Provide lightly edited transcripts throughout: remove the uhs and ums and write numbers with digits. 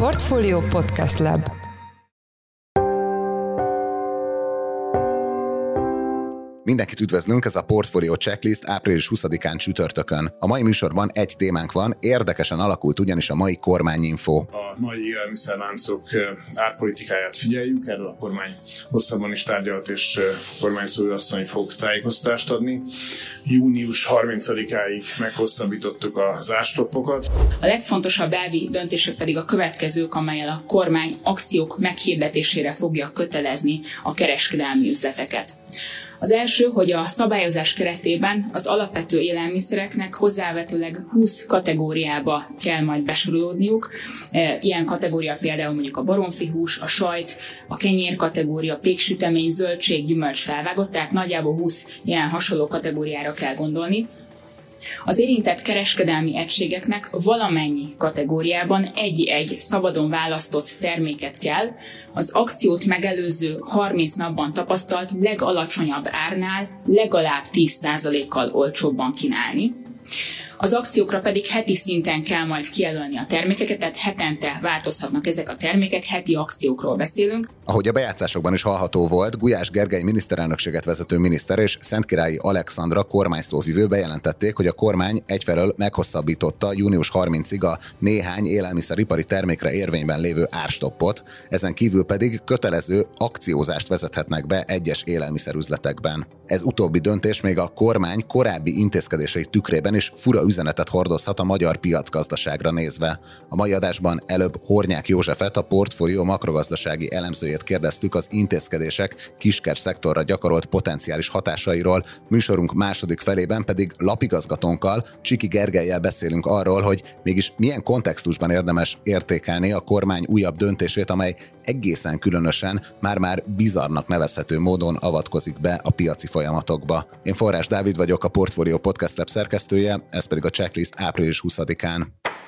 Portfolio Podcast Lab. Mindenkit üdvözlünk, ez a Portfolio Checklist április 20-án csütörtökön. A mai műsorban egy témánk van, érdekesen alakult ugyanis a mai kormányinfo. A mai élelmiszerláncok árpolitikáját figyeljük, erről a kormány hosszabban is tárgyalt, és kormányszóvivőasszony fog tájékoztatást adni. Június 30-áig meghosszabbítottuk az árstoppokat. A legfontosabb elvi döntések pedig a következők, amellyel a kormány akciók meghirdetésére fogja kötelezni a kereskedelmi üzleteket. Az első, hogy a szabályozás keretében az alapvető élelmiszereknek hozzávetőleg 20 kategóriába kell majd besorolódniuk. Ilyen kategória például mondjuk a baromfihús, a sajt, a kenyér kategória, péksütemény, zöldség, gyümölcs felvágott, tehát nagyjából 20 ilyen hasonló kategóriára kell gondolni. Az érintett kereskedelmi egységeknek valamennyi kategóriában egy-egy szabadon választott terméket kell az akciót megelőző 30 napban tapasztalt legalacsonyabb árnál legalább 10%-kal olcsóbban kínálni. Az akciókra pedig heti szinten kell majd kijelölni a termékeket, tehát hetente változhatnak ezek a termékek, heti akciókról beszélünk. Ahogy a bejátszásokban is hallható volt, Gulyás Gergely miniszterelnökséget vezető miniszter és Szentkirályi Alexandra kormányszóvivő bejelentették, hogy a kormány egyfelől meghosszabbította június 30-ig a néhány élelmiszeripari termékre érvényben lévő árstoppot, ezen kívül pedig kötelező akciózást vezethetnek be egyes élelmiszerüzletekben. Ez utóbbi döntés még a kormány korábbi intézkedései tükrében is fura üzenetet hordozhat a magyar piacgazdaságra nézve. A mai adásban előbb Hornyák Józsefet, a Portfolio makrogazdasági elemzőjét kérdeztük az intézkedések kisker szektorra gyakorolt potenciális hatásairól, műsorunk második felében pedig lapigazgatónkkal, Csiki Gergellyel beszélünk arról, hogy mégis milyen kontextusban érdemes értékelni a kormány újabb döntését, amely egészen különösen, már-már bizarrnak nevezhető módon avatkozik be a piaci folyamatokba. Én Forrás Dávid vagyok, a Portfolio Podcast Lab szerkesztője, ez pedig a checklist április 20-án.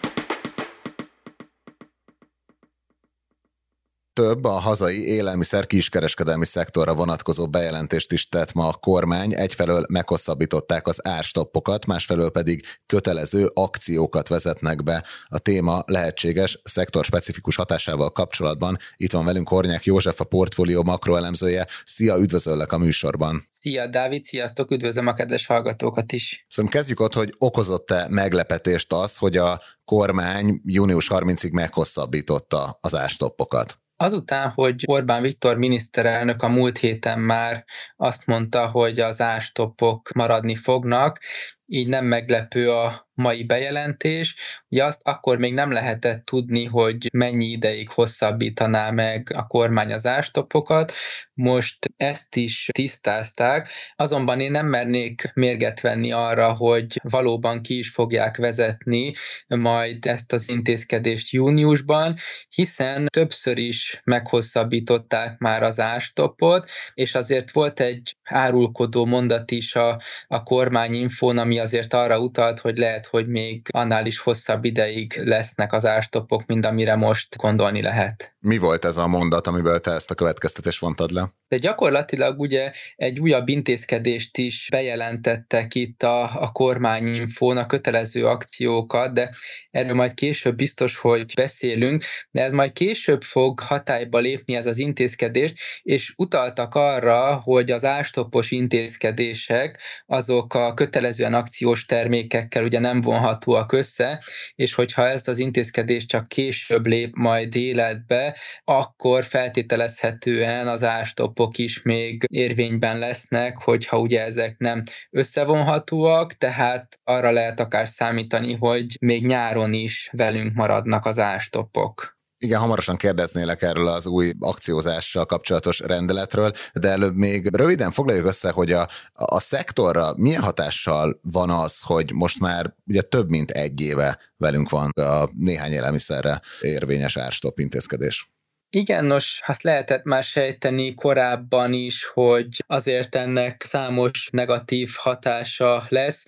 Több a hazai élelmiszer kiskereskedelmi szektorra vonatkozó bejelentést is tett ma a kormány. Egyfelől meghosszabbították az árstoppokat, másfelől pedig kötelező akciókat vezetnek be. A téma lehetséges szektorspecifikus hatásával kapcsolatban. Itt van velünk Hornyák József, a Portfolio makroelemzője. Szia, üdvözöllek a műsorban. Szia Dávid, sziasztok, üdvözlöm a kedves hallgatókat is. Szerintem kezdjük ott, hogy okozott-e meglepetést az, hogy a kormány június 30-ig meghosszabbította az árstoppokat? Azután, hogy Orbán Viktor miniszterelnök a múlt héten már azt mondta, hogy az árstoppok maradni fognak, így nem meglepő a mai bejelentés. Ugye azt akkor még nem lehetett tudni, hogy mennyi ideig hosszabbítaná meg a kormány az árstoppokat. Most ezt is tisztázták, azonban én nem mernék mérget venni arra, hogy valóban ki is fogják vezetni majd ezt az intézkedést júniusban, hiszen többször is meghosszabbították már az árstoppot, és azért volt egy árulkodó mondat is a kormányinfón, ami azért arra utalt, hogy lehet, hogy még annál is hosszabb ideig lesznek az árstoppok, mint amire most gondolni lehet. Mi volt ez a mondat, amiből te ezt a következtetést vontad le? De gyakorlatilag ugye egy újabb intézkedést is bejelentettek itt a kormányinfón, a kötelező akciókat, de erről majd később biztos, hogy beszélünk, de ez majd később fog hatályba lépni ez az intézkedés, és utaltak arra, hogy az árstoppos intézkedések azok a kötelezően akciós termékekkel ugye nem vonhatóak össze, és hogyha ezt az intézkedést csak később lép majd életbe, akkor feltételezhetően az árstoppok is még érvényben lesznek, hogyha ugye ezek nem összevonhatóak, tehát arra lehet akár számítani, hogy még nyáron is velünk maradnak az árstoppok. Igen, hamarosan kérdeznélek erről az új akciózással kapcsolatos rendeletről, de előbb még röviden foglaljuk össze, hogy a szektorra milyen hatással van az, hogy most már ugye több mint egy éve velünk van a néhány élelmiszerre érvényes árstopp intézkedés. Igen, nos, azt lehetett már sejteni korábban is, hogy azért ennek számos negatív hatása lesz.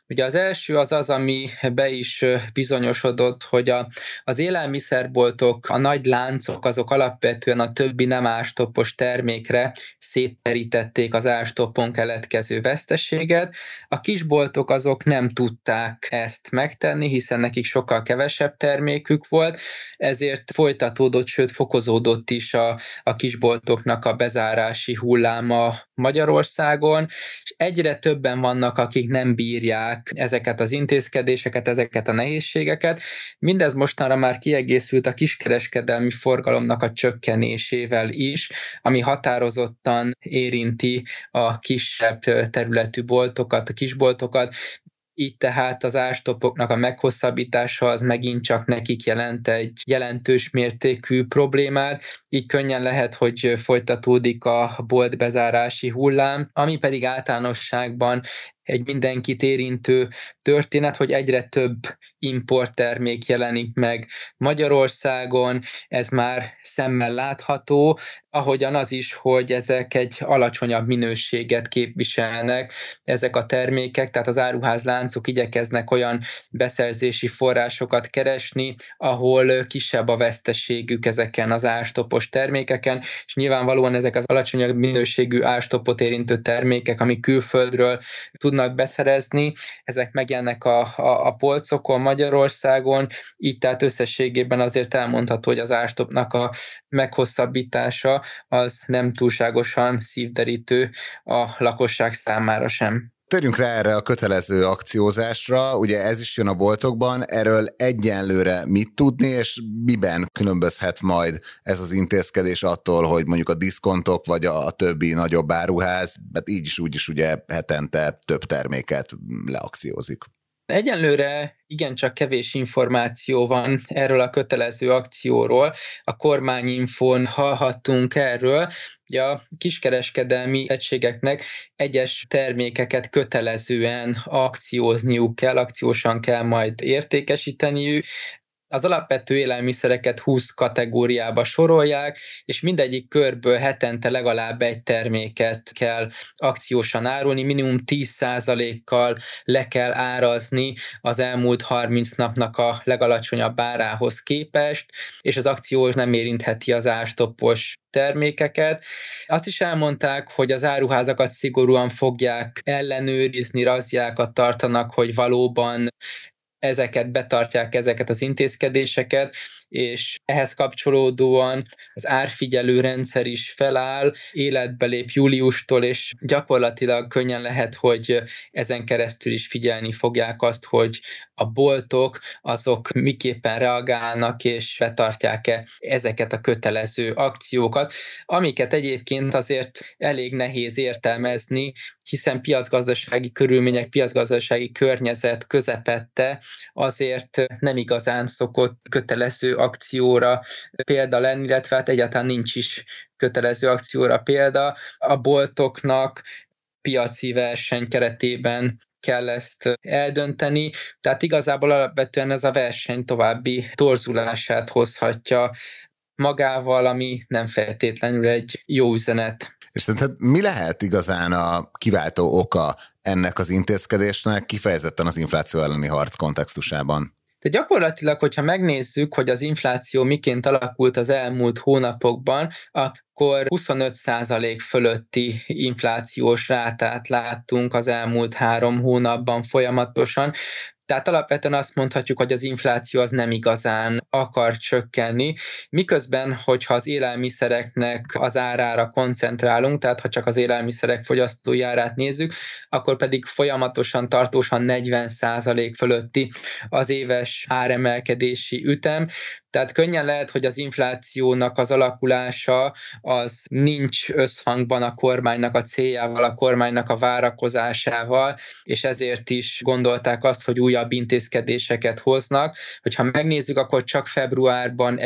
Ugye az első az, ami be is bizonyosodott, hogy az élelmiszerboltok, a nagy láncok, azok alapvetően a többi nem ástoppos termékre szétterítették az ástoppon keletkező veszteséget. A kisboltok azok nem tudták ezt megtenni, hiszen nekik sokkal kevesebb termékük volt, ezért folytatódott, sőt fokozódott is a kisboltoknak a bezárási hulláma Magyarországon, és egyre többen vannak, akik nem bírják ezeket az intézkedéseket, ezeket a nehézségeket. Mindez mostanra már kiegészült a kiskereskedelmi forgalomnak a csökkenésével is, ami határozottan érinti a kisebb területű boltokat, a kisboltokat. Így tehát az ástoppoknak a meghosszabbítása az megint csak nekik jelent egy jelentős mértékű problémát, így könnyen lehet, hogy folytatódik a boltbezárási hullám, ami pedig általánosságban egy mindenkit érintő történet, hogy egyre több importtermék jelenik meg Magyarországon, ez már szemmel látható, ahogyan az is, hogy ezek egy alacsonyabb minőséget képviselnek, ezek a termékek, tehát az áruházláncok igyekeznek olyan beszerzési forrásokat keresni, ahol kisebb a veszteségük ezeken az ástoppos termékeken, és nyilvánvalóan ezek az alacsonyabb minőségű ástoppot érintő termékek, amik külföldről tudnak beszerezni, ezek megjelennek a polcokon Magyarországon, így tehát összességében azért elmondható, hogy az ástoppnak a meghosszabbítása az nem túlságosan szívderítő a lakosság számára sem. Térjünk rá erre a kötelező akciózásra, ugye ez is jön a boltokban, erről egyenlőre mit tudni, és miben különbözhet majd ez az intézkedés attól, hogy mondjuk a diszkontok vagy a többi nagyobb áruház, hát így is úgy is ugye hetente több terméket leakciózik. Egyenlőre igencsak kevés információ van erről a kötelező akcióról. A kormányinfón hallhattunk erről, hogy a kiskereskedelmi egységeknek egyes termékeket kötelezően akciózniuk kell, akciósan kell majd értékesíteniük. Az alapvető élelmiszereket 20 kategóriába sorolják, és mindegyik körből hetente legalább egy terméket kell akciósan árulni, minimum 10%-kal le kell árazni az elmúlt 30 napnak a legalacsonyabb árához képest, és az akció nem érintheti az ástoppos termékeket. Azt is elmondták, hogy az áruházakat szigorúan fogják ellenőrizni, razziákat tartanak, hogy valóban betartják ezeket az intézkedéseket, és ehhez kapcsolódóan az árfigyelő rendszer is feláll, életbe lép júliustól, és gyakorlatilag könnyen lehet, hogy ezen keresztül is figyelni fogják azt, hogy a boltok azok miképpen reagálnak, és betartják-e ezeket a kötelező akciókat, amiket egyébként azért elég nehéz értelmezni, hiszen piacgazdasági körülmények, piacgazdasági környezet közepette azért nem igazán szokott kötelező akcióra példa lenni, illetve hát egyáltalán nincs is kötelező akcióra példa. A boltoknak piaci verseny keretében kell ezt eldönteni, tehát igazából alapvetően ez a verseny további torzulását hozhatja magával, ami nem feltétlenül egy jó üzenet. És szerinted mi lehet igazán a kiváltó oka ennek az intézkedésnek, kifejezetten az infláció elleni harc kontextusában? De gyakorlatilag, hogyha megnézzük, hogy az infláció miként alakult az elmúlt hónapokban, akkor 25% fölötti inflációs rátát láttunk az elmúlt 3 hónapban folyamatosan. Tehát alapvetően azt mondhatjuk, hogy az infláció az nem igazán akar csökkenni, miközben, hogyha az élelmiszereknek az árára koncentrálunk, tehát ha csak az élelmiszerek fogyasztói árát nézzük, akkor pedig folyamatosan, tartósan 40% fölötti az éves áremelkedési ütem. Tehát könnyen lehet, hogy az inflációnak az alakulása az nincs összhangban a kormánynak a céljával, a kormánynak a várakozásával, és ezért is gondolták azt, hogy újabb intézkedéseket hoznak. Hogyha megnézzük, akkor csak februárban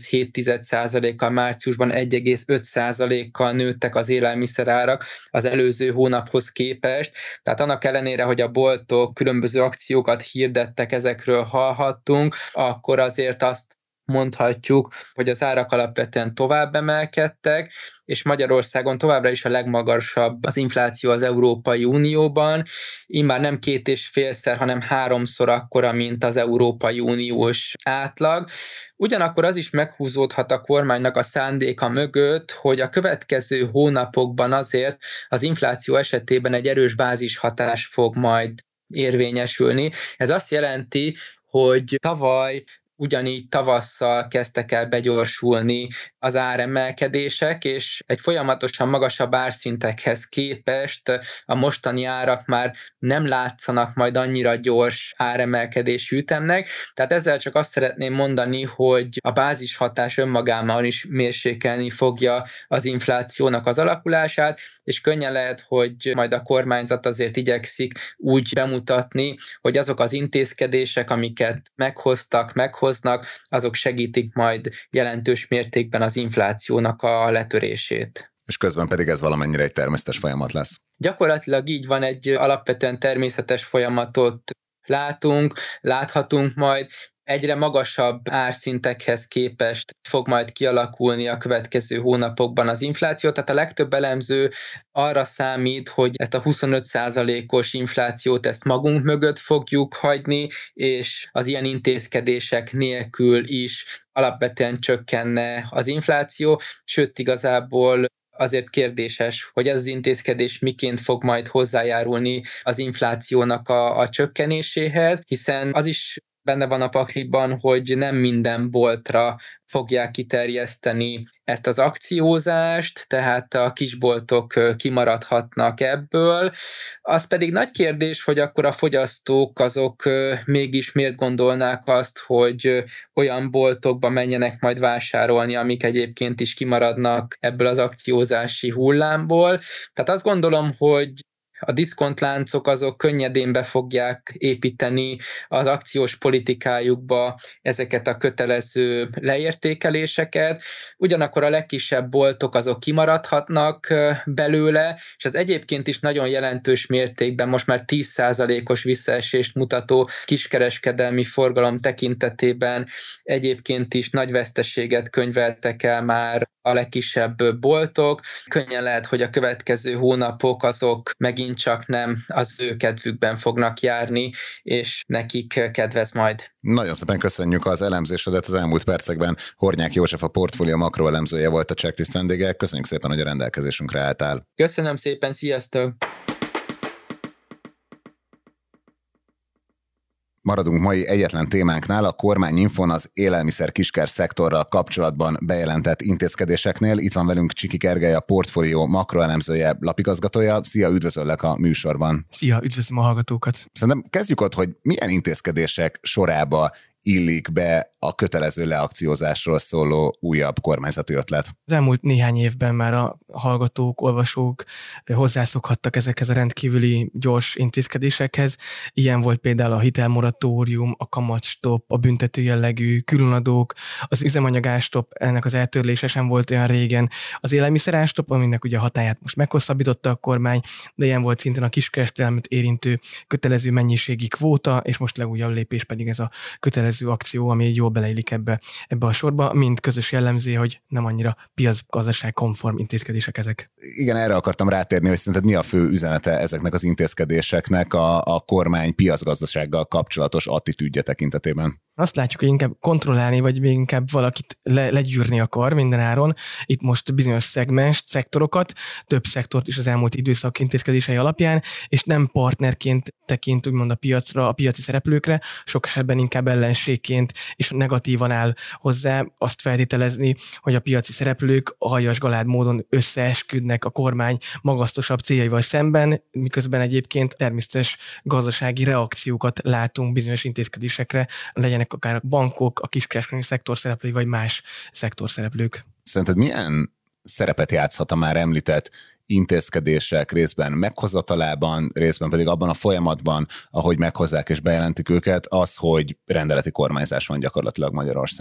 1,7%-kal, márciusban 1,5%-kal nőttek az élelmiszerárak az előző hónaphoz képest. Tehát annak ellenére, hogy a boltok különböző akciókat hirdettek, ezekről hallhattunk, akkor azért azt mondhatjuk, hogy az árak alapvetően tovább emelkedtek, és Magyarországon továbbra is a legmagasabb az infláció az Európai Unióban, immár nem 2,5-szer, hanem 3-szor akkora, mint az Európai Uniós átlag. Ugyanakkor az is meghúzódhat a kormánynak a szándéka mögött, hogy a következő hónapokban azért az infláció esetében egy erős bázishatás fog majd érvényesülni. Ez azt jelenti, hogy tavaly ugyanígy tavasszal kezdtek el begyorsulni az áremelkedések, és egy folyamatosan magasabb árszintekhez képest a mostani árak már nem látszanak majd annyira gyors áremelkedésű ütemnek. Tehát ezzel csak azt szeretném mondani, hogy a bázishatás önmagában is mérsékelni fogja az inflációnak az alakulását, és könnyen lehet, hogy majd a kormányzat azért igyekszik úgy bemutatni, hogy azok az intézkedések, amiket meghoznak, azok segítik majd jelentős mértékben az inflációnak a letörését. És közben pedig ez valamennyire egy természetes folyamat lesz. Gyakorlatilag így van, egy alapvetően természetes folyamatot láthatunk majd, egyre magasabb árszintekhez képest fog majd kialakulni a következő hónapokban az infláció, tehát a legtöbb elemző arra számít, hogy ezt a 25%-os inflációt ezt magunk mögött fogjuk hagyni, és az ilyen intézkedések nélkül is alapvetően csökkenne az infláció, sőt igazából azért kérdéses, hogy ez az intézkedés miként fog majd hozzájárulni az inflációnak a csökkenéséhez, hiszen az is benne van a pakliban, hogy nem minden boltra fogják kiterjeszteni ezt az akciózást, tehát a kisboltok kimaradhatnak ebből. Az pedig nagy kérdés, hogy akkor a fogyasztók azok mégis miért gondolnák azt, hogy olyan boltokba menjenek majd vásárolni, amik egyébként is kimaradnak ebből az akciózási hullámból. Tehát azt gondolom, hogy a diszkontláncok azok könnyedén be fogják építeni az akciós politikájukba ezeket a kötelező leértékeléseket, ugyanakkor a legkisebb boltok azok kimaradhatnak belőle, és az egyébként is nagyon jelentős mértékben most már 10%-os visszaesést mutató kiskereskedelmi forgalom tekintetében egyébként is nagy veszteséget könyveltek el már a legkisebb boltok. Könnyen lehet, hogy a következő hónapok azok megint csak nem az ő kedvükben fognak járni, és nekik kedvez majd. Nagyon szépen köszönjük az elemzésedet az elmúlt percekben. Hornyák József, a portfólió makroelemzője volt a Checklist vendége. Köszönjük szépen, hogy a rendelkezésünkre álltál. Köszönöm szépen, sziasztok! Maradunk mai egyetlen témánknál, a Kormányinfon az élelmiszer kisker szektorral kapcsolatban bejelentett intézkedéseknél. Itt van velünk Csiki Gergely, a portfólió makroelemzője, lapigazgatója. Szia, üdvözöllek a műsorban. Szia, üdvözlöm a hallgatókat. Szerintem kezdjük ott, hogy milyen intézkedések sorába illik be a kötelező leakciózásról szóló újabb kormányzati ötlet. Az elmúlt néhány évben már a hallgatók, olvasók hozzászokhattak ezekhez a rendkívüli gyors intézkedésekhez. Ilyen volt például a hitelmoratórium, a kamatstop, a büntető jellegű különadók, az üzemanyagástop, ennek az eltörlése sem volt olyan régen. Az élelmiszerástop, aminek ugye a hatályát most meghosszabbította a kormány, de ilyen volt szintén a kiskereskedelmet érintő kötelező mennyiségi kvóta, és most legújabb lépés pedig ez a kötelező akció, ami jól beleillik ebbe a sorba, mint közös jellemző, hogy nem annyira piacgazdaság konform intézkedések ezek. Igen, erre akartam rátérni, hogy szerinted mi a fő üzenete ezeknek az intézkedéseknek a kormány piacgazdasággal kapcsolatos attitűdje tekintetében? Azt látjuk, hogy inkább kontrollálni, vagy még inkább valakit legyűrni akar minden áron. Itt most bizonyos szektorokat, több szektort is az elmúlt időszak intézkedései alapján, és nem partnerként tekint úgymond a piacra, a piaci szereplőkre, sok esetben inkább ellenségként és negatívan áll hozzá, azt feltételezni, hogy a piaci szereplők aljas galád módon összeesküdnek a kormány magasztosabb céljaival szemben, miközben egyébként természetes gazdasági reakciókat látunk bizonyos intézkedésekre, legyenek akár a bankok, a kiskereskedelmi szektor szereplői, vagy más szektor szereplők. Szerinted milyen szerepet játszhat a már említett intézkedések részben meghozatalában, részben pedig abban a folyamatban, ahogy meghozzák és bejelentik őket, az, hogy rendeleti kormányzás van gyakorlatilag Magyarországon?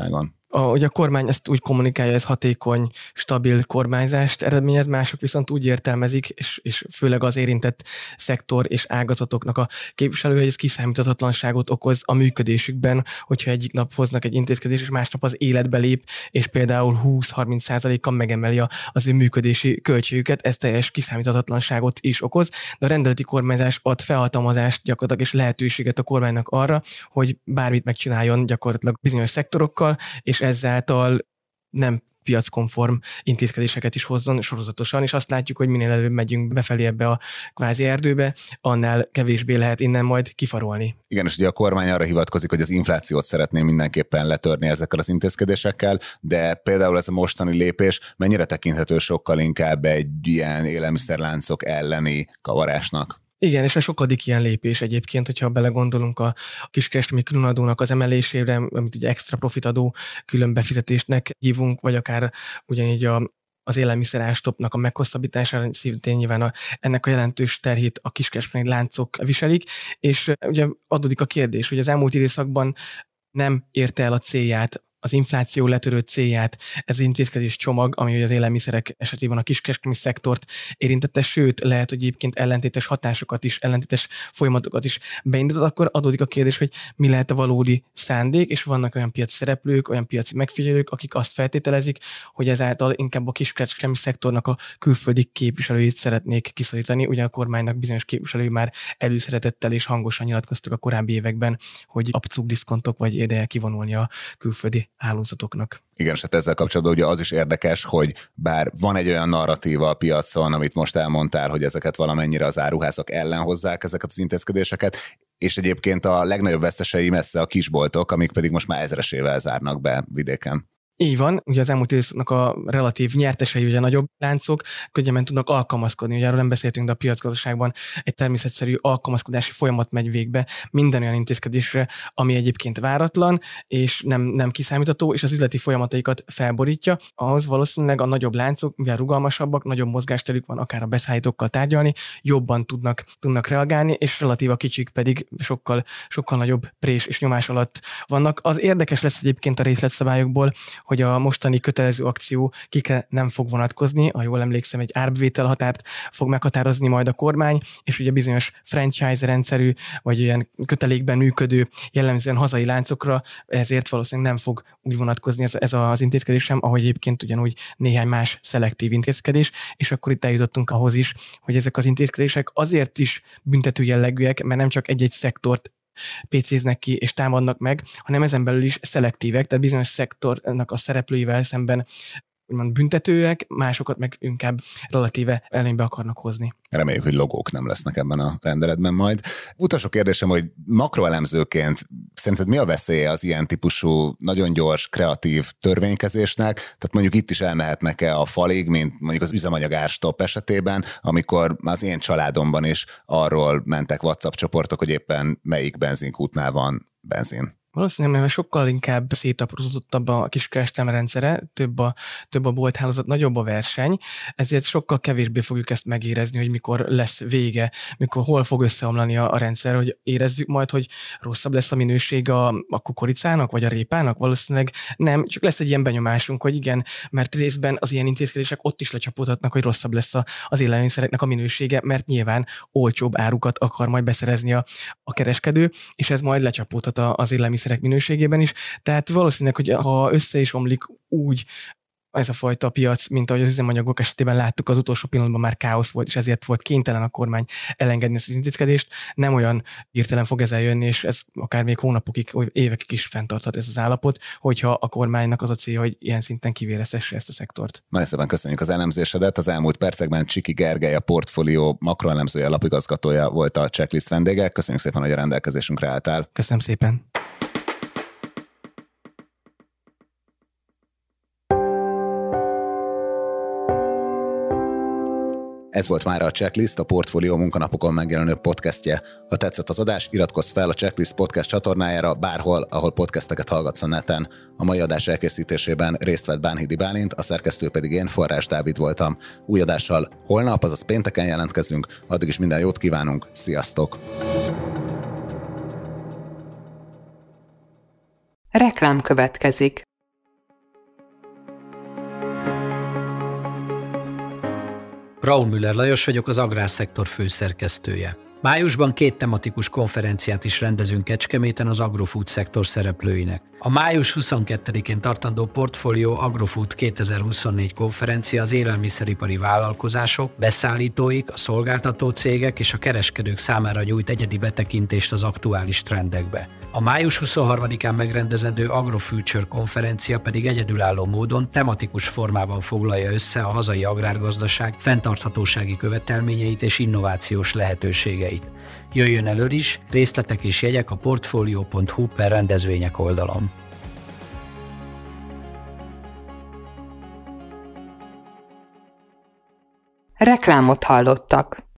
Ugye a kormány ezt úgy kommunikálja, ez hatékony, stabil kormányzást eredményez, mások viszont úgy értelmezik, és főleg az érintett szektor és ágazatoknak a képviselője, hogy ez kiszámíthatatlanságot okoz a működésükben, hogyha egyik nap hoznak egy intézkedést, és másnap az életbe lép, és például 20-30%-kal megemeli az ő működési költségüket, ez teljes kiszámíthatatlanságot is okoz, de a rendeleti kormányzás ad felhatalmazást gyakorlatilag és lehetőséget a kormánynak arra, hogy bármit megcsináljon gyakorlatilag bizonyos szektorokkal, és ezáltal nem piackonform intézkedéseket is hozzon sorozatosan, és azt látjuk, hogy minél előbb megyünk befelé ebbe a kvázi erdőbe, annál kevésbé lehet innen majd kifarolni. Igen, és ugye a kormány arra hivatkozik, hogy az inflációt szeretné mindenképpen letörni ezekkel az intézkedésekkel, de például ez a mostani lépés mennyire tekinthető sokkal inkább egy ilyen élelmiszerláncok elleni kavarásnak? Igen, és a sokadik ilyen lépés egyébként, hogyha belegondolunk a kiskereskedelmi különadónak az emelésére, amit ugye extra profitadó külön befizetésnek hívunk, vagy akár ugyanígy az élelmiszer ástopnak a meghosszabbítására, szintén nyilván ennek a jelentős terhét a kiskereskedelmi láncok viselik, és ugye adódik a kérdés, hogy az elmúlt időszakban nem érte el a célját, az infláció letörő célját, ez az intézkedés csomag, ami az élelmiszerek esetében a kiskereskedelmi szektort érintette, sőt, lehet, hogy egyébként ellentétes hatásokat is, ellentétes folyamatokat is beindított, akkor adódik a kérdés, hogy mi lehet a valódi szándék, és vannak olyan piaci szereplők, olyan piaci megfigyelők, akik azt feltételezik, hogy ezáltal inkább a kiskereskedelmi szektornak a külföldi képviselőit szeretnék kiszorítani. Ugye a kormánynak bizonyos képviselői már előszeretettel és hangosan nyilatkoztak a korábbi években, hogy abszurd diszkontok vagy ideje kivonulni a külföldi hálózatoknak. Igen, és hát ezzel kapcsolatban ugye az is érdekes, hogy bár van egy olyan narratíva a piacon, amit most elmondtál, hogy ezeket valamennyire az áruházak ellen hozzák ezeket az intézkedéseket, és egyébként a legnagyobb vesztesei messze a kisboltok, amik pedig most már ezresével zárnak be vidéken. Így van, ugye az elmúlt időszaknak a relatív nyertesei, ugye nagyobb láncok könnyebben tudnak alkalmazkodni. Ugye arról nem beszéltünk, de a piacgazdaságban egy természetszerű alkalmazkodási folyamat megy végbe minden olyan intézkedésre, ami egyébként váratlan, és nem kiszámítható, és az üzleti folyamataikat felborítja. Ahhoz valószínűleg a nagyobb láncok, mivel rugalmasabbak, nagyobb mozgásterük van, akár a beszállítókkal tárgyalni, jobban tudnak reagálni, és relatív a kicsik pedig sokkal nagyobb prés és nyomás alatt vannak. Az érdekes lesz egyébként a részletszabályokból, hogy a mostani kötelező akció kikre nem fog vonatkozni, ha jól emlékszem, egy árbevételhatárt fog meghatározni majd a kormány, és ugye bizonyos franchise rendszerű, vagy ilyen kötelékben működő, jellemzően hazai láncokra, ezért valószínűleg nem fog úgy vonatkozni ez az intézkedés sem, ahogy egyébként ugyanúgy néhány más szelektív intézkedés, és akkor itt eljutottunk ahhoz is, hogy ezek az intézkedések azért is büntető jellegűek, mert nem csak egy-egy szektort pécéznek ki és támadnak meg, hanem ezen belül is szelektívek, tehát bizonyos szektornak a szereplőivel szemben úgymond büntetőek, másokat meg inkább relatíve előnybe akarnak hozni. Reméljük, hogy logók nem lesznek ebben a rendeletben majd. Utolsó kérdésem, hogy makroelemzőként szerinted mi a veszélye az ilyen típusú, nagyon gyors, kreatív törvénykezésnek? Tehát mondjuk itt is elmehetnek-e a falig, mint mondjuk az üzemanyag árstopp esetében, amikor az én családomban is arról mentek WhatsApp csoportok, hogy éppen melyik benzinkútnál van benzin. Valószínűleg, mert sokkal inkább szétaprózódottabb a kiskereskedelem rendszere, több a bolthálózat, nagyobb a verseny, ezért sokkal kevésbé fogjuk ezt megérezni, hogy mikor lesz vége, hol fog összeomlani a rendszer, hogy érezzük majd, hogy rosszabb lesz a minőség a kukoricának, vagy a répának. Valószínűleg nem, csak lesz egy ilyen benyomásunk, hogy igen, mert részben az ilyen intézkedések ott is lecsapódhatnak, hogy rosszabb lesz az élelmiszereknek a minősége, mert nyilván olcsóbb árukat akar majd beszerezni a kereskedő, és ez majd lecsapódhat az élelmiszerek minőségében is. Tehát valószínűleg, hogy ha össze is omlik úgy ez a fajta piac, mint ahogy az üzemanyagok esetében láttuk, az utolsó pillanatban már káosz volt, és ezért volt kénytelen a kormány elengedni ezt az intézkedést. Nem olyan hirtelen fog ez eljönni, és ez akár még hónapokig, vagy évekig is fenntarthat ez az állapot, hogyha a kormánynak az a célja, hogy ilyen szinten kivéreztesse ezt a szektort. Nagyon szépen köszönjük az elemzésedet. Az elmúlt percekben Csiki Gergely, a Portfolio makroelemzője, lapigazgatója volt a Checklist vendége. Köszönjük szépen, hogy a rendelkezésünkre álltál. Köszönöm szépen. Ez volt már a Checklist, a Portfolio munkanapokon megjelenő podcastje. Ha tetszett az adás, iratkozz fel a Checklist podcast csatornájára bárhol, ahol podcasteket hallgatsz a neten. A mai adás elkészítésében részt vett Bánhidi Bálint, a szerkesztő pedig én, Forrás Dávid voltam. Új adással holnap, azaz pénteken jelentkezünk, addig is minden jót kívánunk, sziasztok! Reklám következik. Raúl Müller Lajos vagyok, az Agrárszektor főszerkesztője. Májusban 2 tematikus konferenciát is rendezünk Kecskeméten az agrofood szektor szereplőinek. A május 22-én tartandó Portfolio Agrofood 2024 konferencia az élelmiszeripari vállalkozások, beszállítóik, a szolgáltató cégek és a kereskedők számára nyújt egyedi betekintést az aktuális trendekbe. A május 23-án megrendezendő AgroFuture konferencia pedig egyedülálló módon tematikus formában foglalja össze a hazai agrárgazdaság fenntarthatósági követelményeit és innovációs lehetőségeit. Jöjjön elő is, részletek és jegyek a portfolio.hu/rendezvények oldalon. Reklámot hallottak.